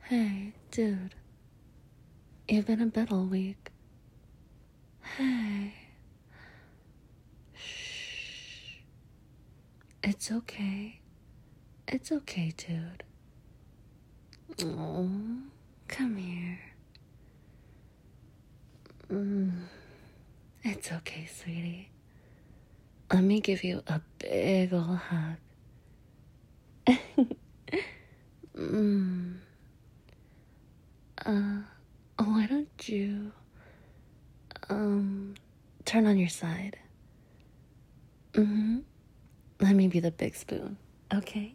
Hey, dude. You've been in bed all week. Hey. Shh. It's okay. It's okay, dude. Oh, come here. It's okay, sweetie. Let me give you a big ol' hug. Why don't you, turn on your side? Let me be the big spoon, okay?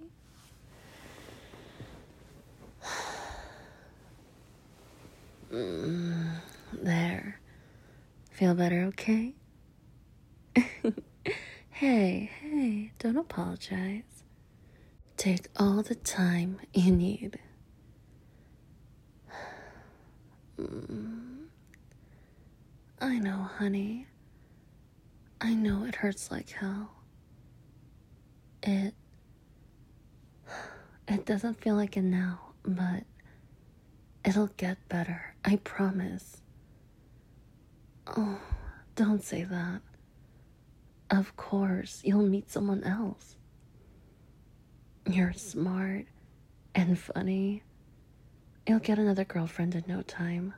There. Feel better, okay? Hey, don't apologize. Take all the time you need. I know, honey. I know it hurts like hell. It doesn't feel like it now, but it'll get better. I promise. Oh, don't say that. Of course, you'll meet someone else. You're smart and funny. You'll get another girlfriend in no time.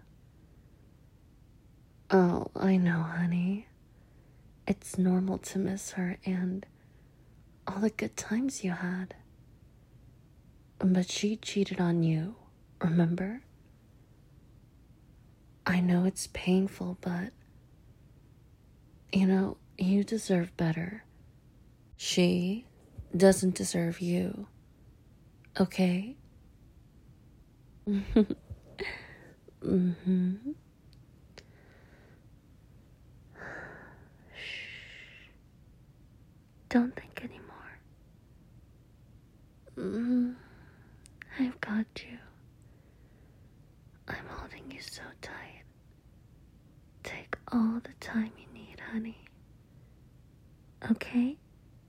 Oh, I know, honey. It's normal to miss her and all the good times you had. But she cheated on you, remember? I know it's painful, but you deserve better. She doesn't deserve you, okay? Don't think anymore. I've got you. I'm holding you so tight. Take all the time you need, honey. Okay?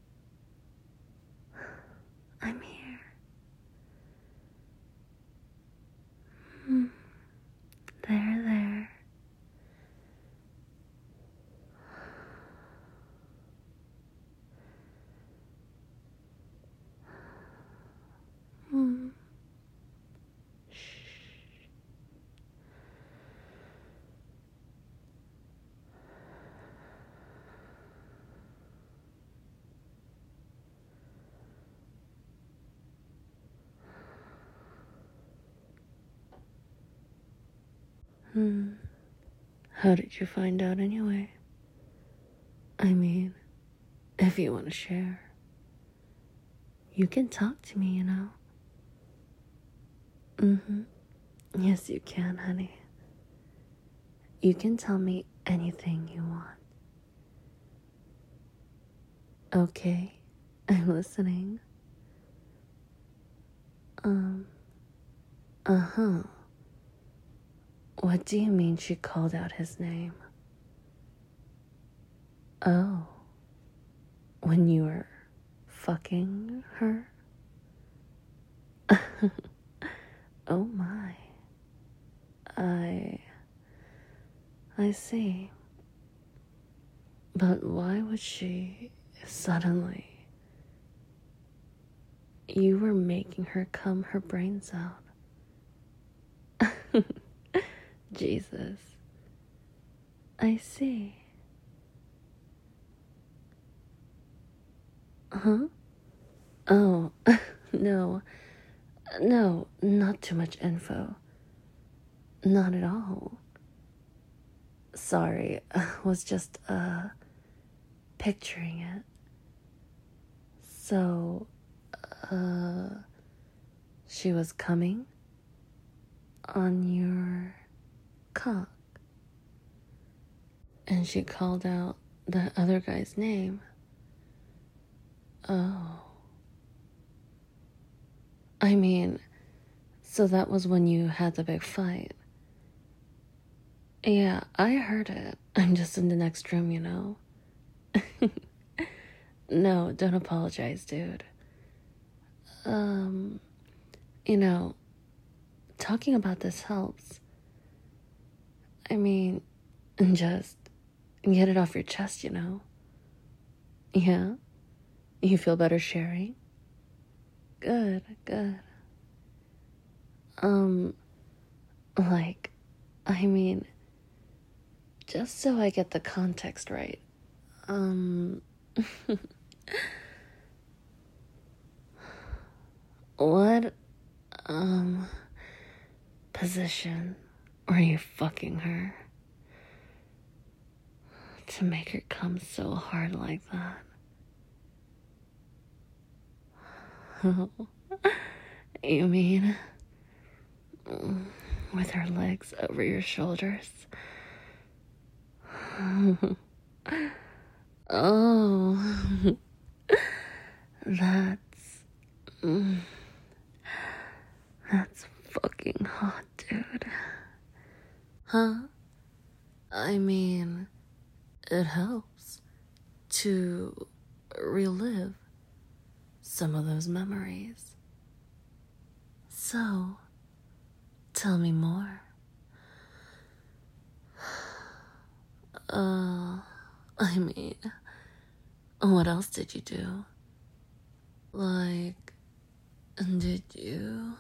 I'm here. There. How did you find out anyway? I mean, if you want to share, you can talk to me, Yes, you can, honey. You can tell me anything you want. Okay, I'm listening. What do you mean she called out his name? Oh, when you were fucking her? Oh my. I see. But why would she suddenly? You were making her cum her brains out. Jesus. I see. Huh? Oh, no, not too much info. Not at all. Sorry, was just, picturing it. So, she was coming on your cock. And she called out the other guy's name. Oh. I mean, so that was when you had the big fight. Yeah, I heard it. I'm just in the next room, No, don't apologize, dude. talking about this helps. I mean, just get it off your chest, you know? Yeah? You feel better sharing? Good, good. Like, I mean, just so I get the context right, what, position were you fucking her to make her come so hard like that? You mean with her legs over your shoulders? Oh, that's that's fucking hot, dude. Huh? I mean, it helps to relive some of those memories. So, tell me more. I mean, what else did you do? Like, did you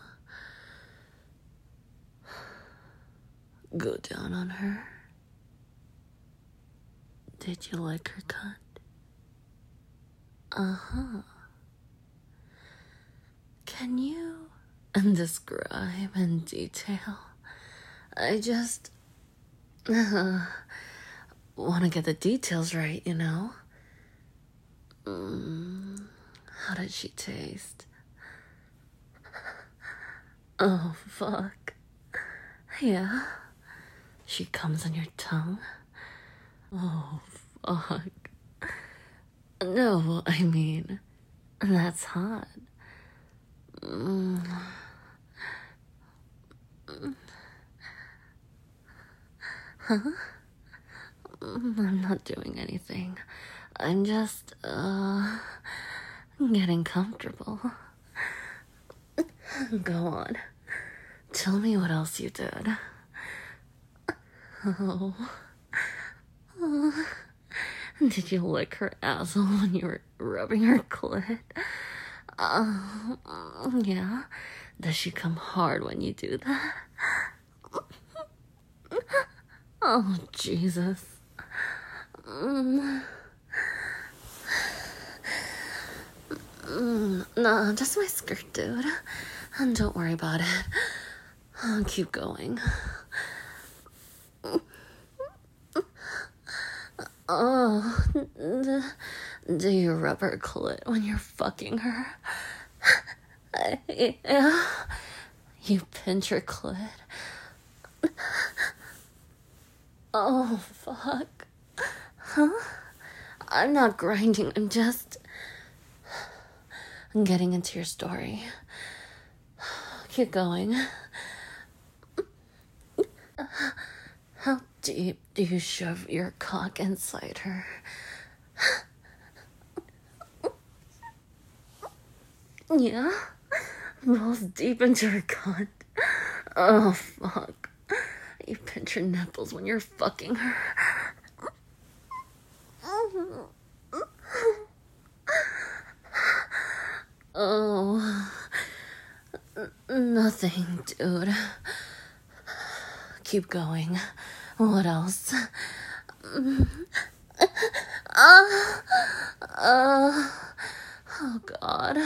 go down on her? Did you like her cunt? Uh-huh. Can you describe in detail? I just want to get the details right, you know? How did she taste? Oh, fuck. Yeah. She comes on your tongue? Oh, fuck. No, I mean, that's hot. Huh? I'm not doing anything. I'm just, getting comfortable. Go on. Tell me what else you did. Oh. Did you lick her asshole when you were rubbing her clit? Yeah. Does she come hard when you do that? Oh, Jesus. Nah, just my skirt, dude. And don't worry about it. I'll keep going. Oh, do you rub her clit when you're fucking her? Yeah. You pinch her clit. Oh, fuck. Huh? I'm not grinding, I'm just getting into your story. Keep going. How deep do you shove your cock inside her? Yeah? Balls deep into her cunt. Oh, fuck. You pinch her nipples when you're fucking her. Oh, nothing, dude. Keep going. What else? Oh, God.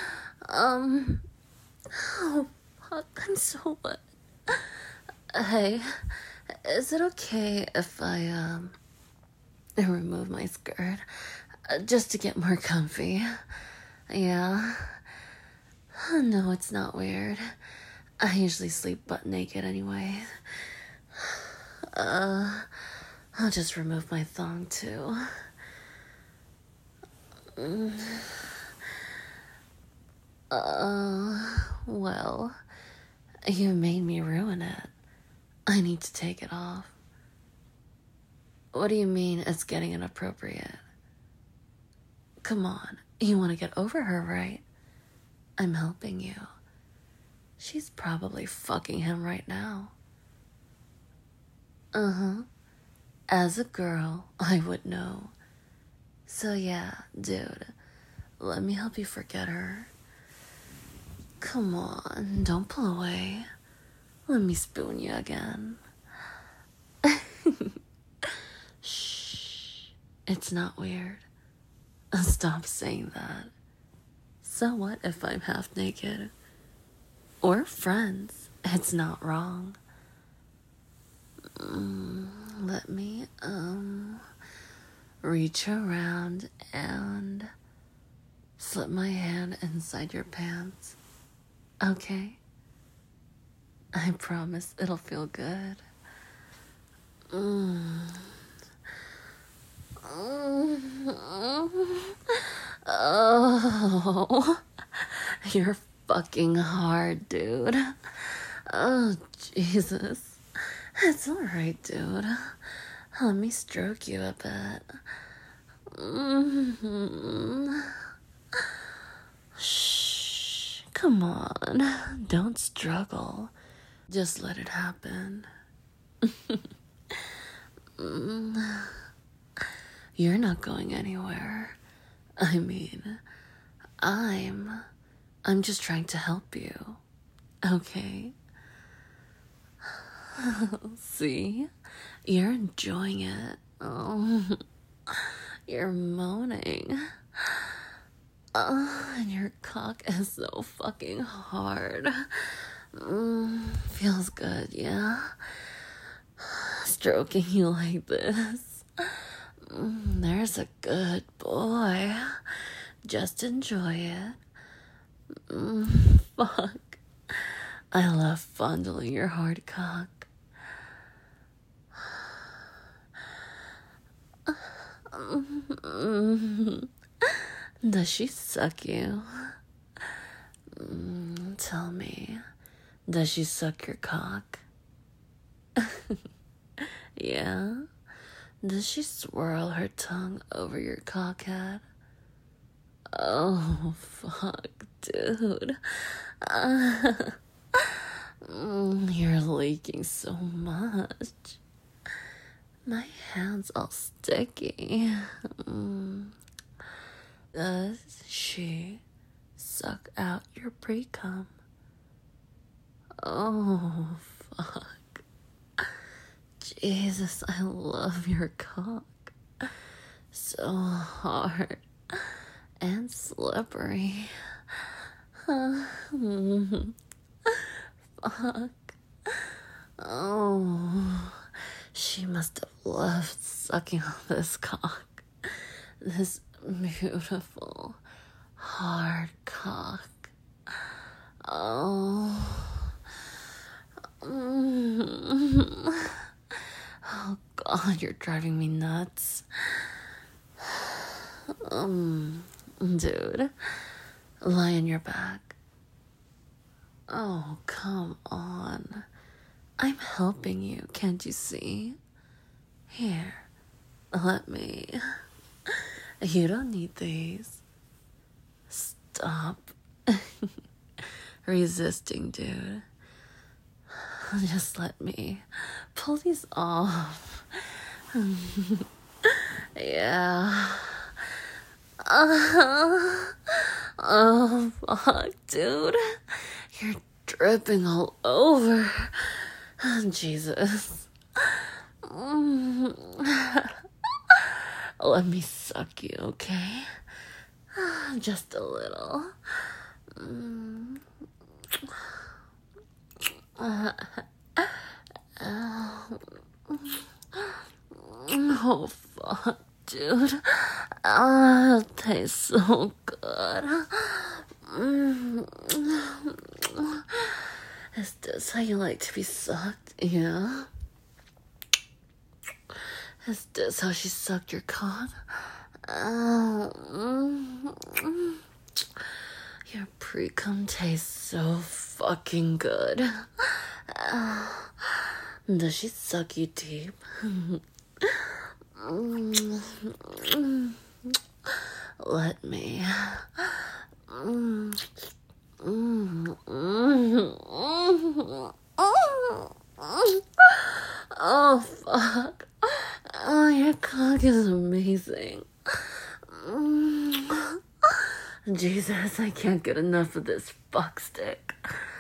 Oh, fuck, I'm so wet. Hey, is it okay if I remove my skirt? Just to get more comfy. Yeah? No, it's not weird. I usually sleep butt naked anyway. I'll just remove my thong too. Well, you made me ruin it. I need to take it off. What do you mean it's getting inappropriate? Come on, you want to get over her, right? I'm helping you. She's probably fucking him right now. As a girl, I would know. So yeah, dude, let me help you forget her. Come on, don't pull away. Let me spoon you again. Shh, it's not weird. Stop saying that. So what if I'm half naked? Or friends, it's not wrong. Let me, reach around and slip my hand inside your pants. Okay? I promise it'll feel good. Oh, you're fucking hard, dude. Oh, Jesus. It's alright, dude. Let me stroke you a bit. Shh. Come on. Don't struggle. Just let it happen. You're not going anywhere. I mean, I'm just trying to help you. Okay? See? You're enjoying it. Oh, you're moaning. And your cock is so fucking hard. Feels good, yeah? Stroking you like this. There's a good boy. Just enjoy it. Fuck. I love fondling your hard cock. Does she suck you? Tell me, does she suck your cock? Yeah? Does she swirl her tongue over your cockhead? Oh, fuck, dude. You're leaking so much. My hand's all sticky. Does she suck out your pre-cum? Oh, fuck. Jesus, I love your cock. So hard and slippery. Fuck. Oh, she must have loved sucking on this cock. This beautiful, hard cock. Oh. Oh God, you're driving me nuts. Dude, lie on your back. Oh, come on. I'm helping you, can't you see? Here, let me. You don't need these. Stop resisting, dude. Just let me pull these off. Yeah. Oh, fuck, dude. You're dripping all over. Jesus. Let me suck you, okay? Just a little. Oh, fuck, dude. It tastes so good. Is this how you like to be sucked? Yeah? Is this how she sucked your cock? Your pre-cum tastes so fucking good. Does she suck you deep? Let me. Oh, fuck. Oh, your cock is amazing. Jesus, I can't get enough of this fuck stick.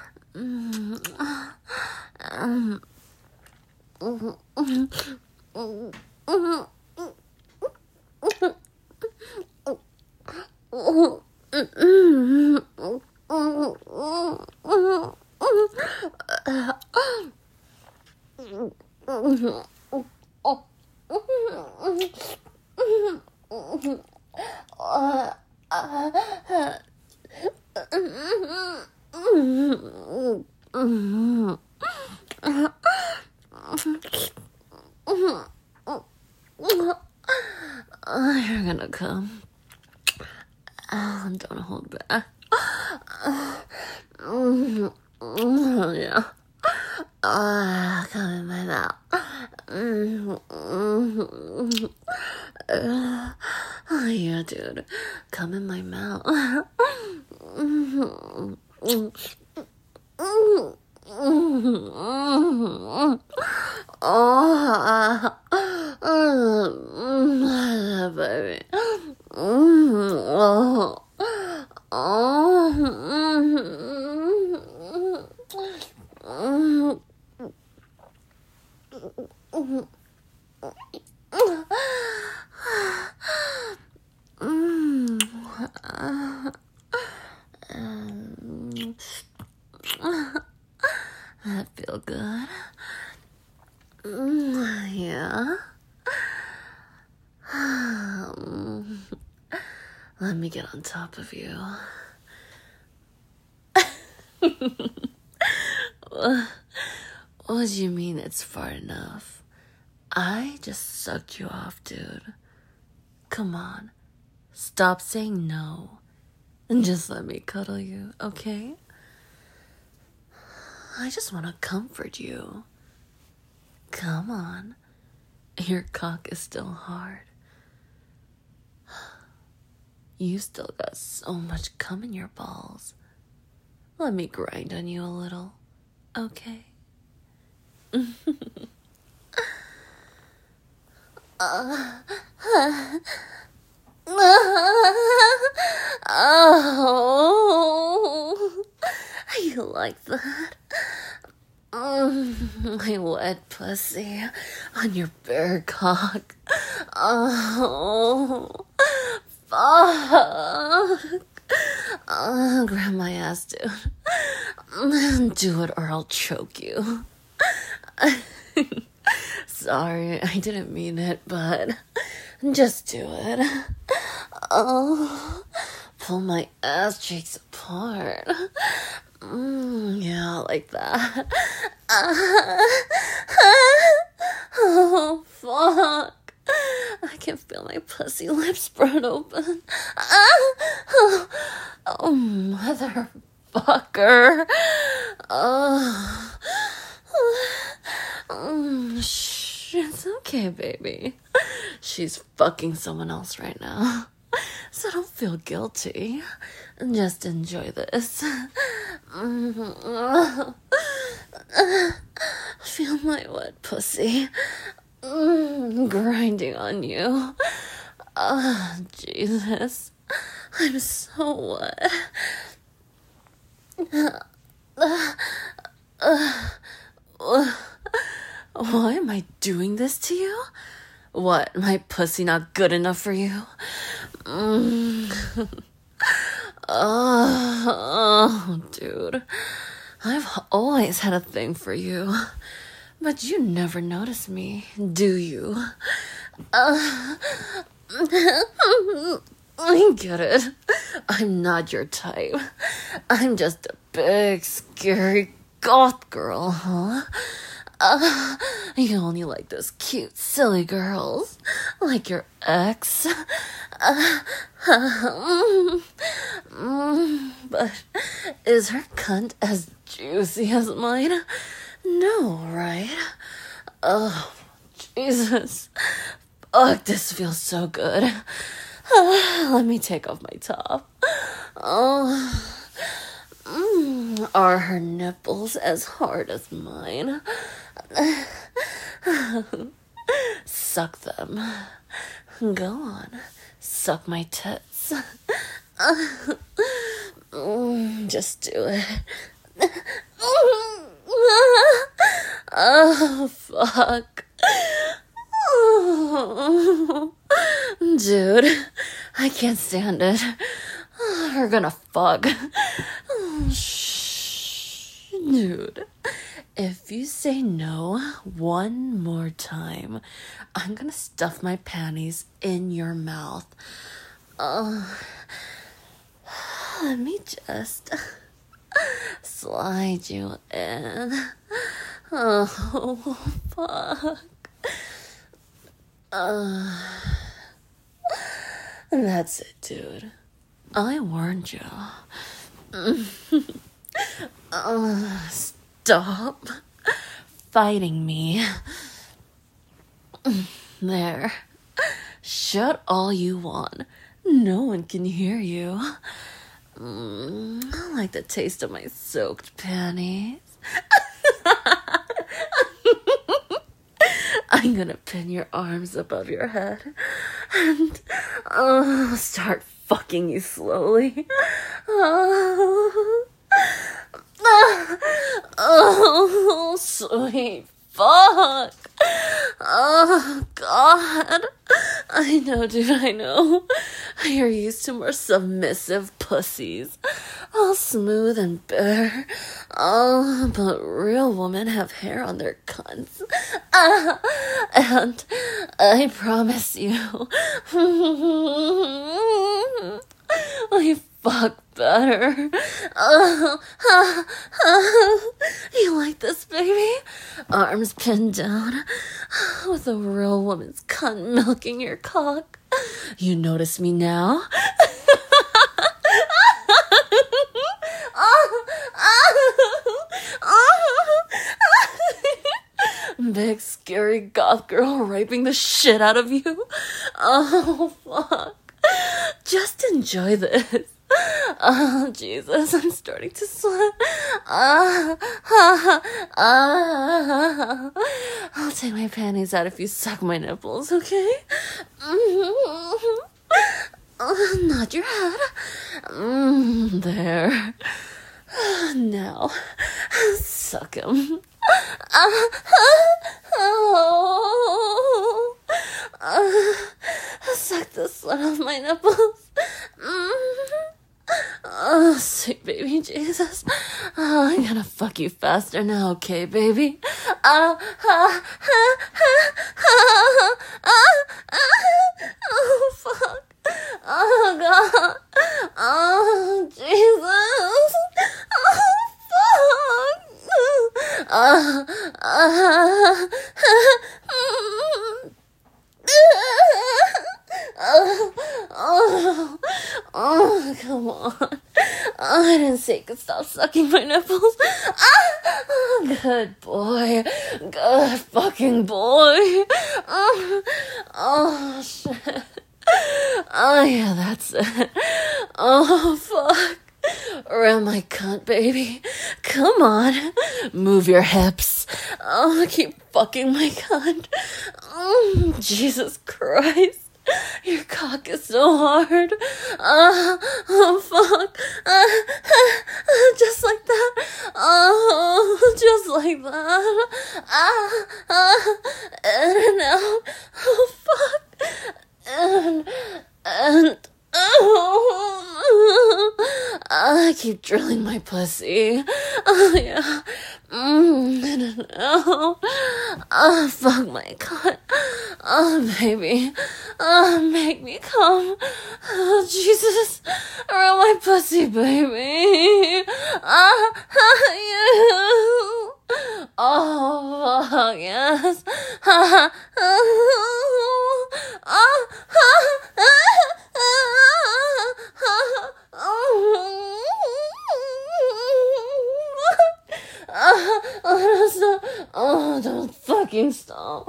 You're gonna come. Don't hold back. Yeah. Come in my mouth. Yeah, dude. Come in my mouth. Baby. That feel good. Yeah. Let me get on top of you. What do you mean it's far enough? I just sucked you off, dude. Come on. Stop saying no. And just let me cuddle you, okay? I just want to comfort you. Come on. Your cock is still hard. You still got so much cum in your balls. Let me grind on you a little, okay? Oh, you like that? My wet pussy on your bare cock. Oh, fuck. Grab my ass, dude. Do it or I'll choke you. Sorry, I didn't mean it, but just do it. Oh, pull my ass cheeks apart. Yeah, like that. Oh, fuck. I can feel my pussy lips spread open. Oh, motherfucker. Shh, it's okay, baby. She's fucking someone else right now. So don't feel guilty. Just enjoy this. Feel my wet pussy grinding on you. Jesus. I'm so wet. Why am I doing this to you? What, my pussy not good enough for you? Oh, dude. I've always had a thing for you. But you never notice me, do you? I get it. I'm not your type. I'm just a big, scary goth girl, huh? You only like those cute, silly girls. Like your ex. But is her cunt as juicy as mine? No, right? Oh, Jesus. Fuck, this feels so good. Let me take off my top. Oh. Are her nipples as hard as mine? Suck them. Go on. Suck my tits. Just do it. Oh, fuck. Dude, I can't stand it. We're gonna fuck. Shh. Dude, if you say no one more time, I'm gonna stuff my panties in your mouth. Let me just slide you in. Oh, fuck. That's it, dude. I warned you. Stop fighting me. There. Shut all you want. No one can hear you. I like the taste of my soaked panties. I'm gonna pin your arms above your head and start fucking you slowly. Oh, sweet fuck. Oh, God. I know, dude, I know. You're used to more submissive pussies. All smooth and bare. Oh, but real women have hair on their cunts. And I promise you, we fuck better. You like this, baby? Arms pinned down, with a real woman's cunt milking your cock. You notice me now? Big scary goth girl raping the shit out of you. Oh, fuck. Just enjoy this. Oh, Jesus, I'm starting to sweat. I'll take my panties out if you suck my nipples, okay? Nod your head. There. Now, suck him. Suck the sweat off my nipples. Oh, sweet baby Jesus. Oh, I'm gonna fuck you faster now, okay, baby? Oh, fuck. Oh, God. Oh, Jesus. Oh, fuck. Come on. I didn't say you could stop sucking my nipples. Good boy. Good fucking boy. Oh, shit. Oh, yeah, that's it. Oh, fuck. Around my cunt, baby. Come on. Move your hips. Oh, keep fucking my cunt. Oh, Jesus Christ. Your cock is so hard. Oh, fuck. Just like that. Oh, just like that. In and out. Oh, fuck. And I keep drilling my pussy. Oh, yeah. In and out. Oh, fuck my cunt. Oh, baby. Oh, make me come. Oh, Jesus. Around my pussy, baby. You. Oh, fuck, yes. Oh, don't fucking stop.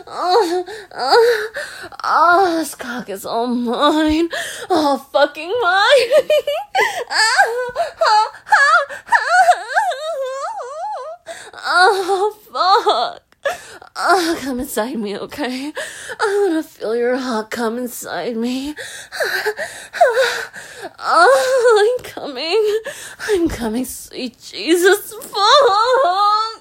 This cock is all mine. All fucking mine. Oh, fuck. Oh, come inside me, okay? I wanna feel your heart come inside me. Oh, I'm coming, sweet Jesus, fuck.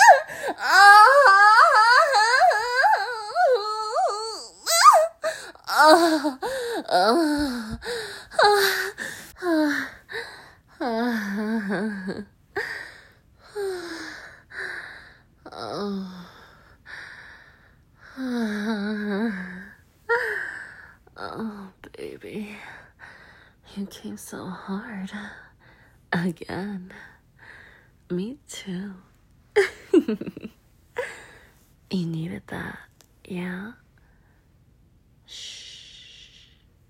Oh, baby, you came so hard. Again. Me too. You needed that, yeah? Shh.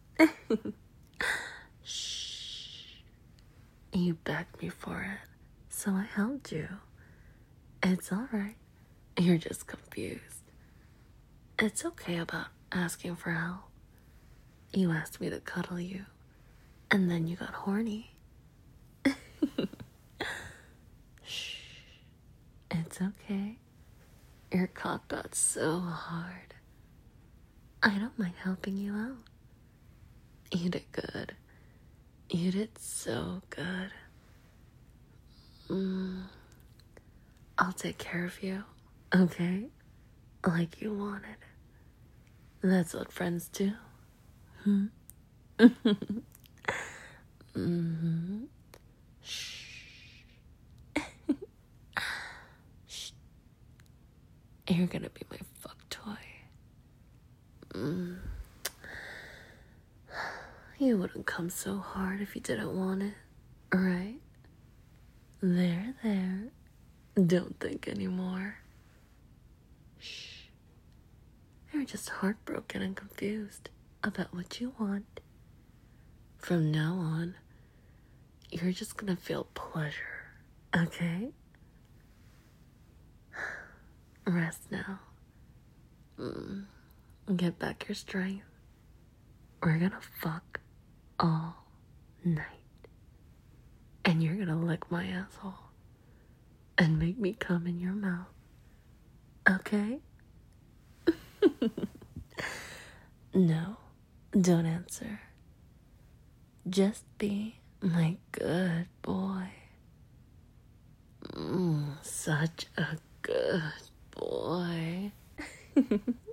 Shh. You begged me for it, so I helped you. It's alright. You're just confused. It's okay about asking for help. You asked me to cuddle you, and then you got horny. Shh. It's okay. Your cock got so hard. I don't mind helping you out. You did good. You did so good. I'll take care of you, okay? Like you wanted. That's what friends do. Shh. Shh. You're gonna be my fuck toy. You wouldn't come so hard if you didn't want it, right? There. Don't think anymore. Shh. You're just heartbroken and confused about what you want. From now on, you're just gonna feel pleasure, okay? Rest now. Get back your strength. We're gonna fuck all night. And you're gonna lick my asshole and make me come in your mouth. Okay? No, don't answer. Just be my good boy. Such a good boy.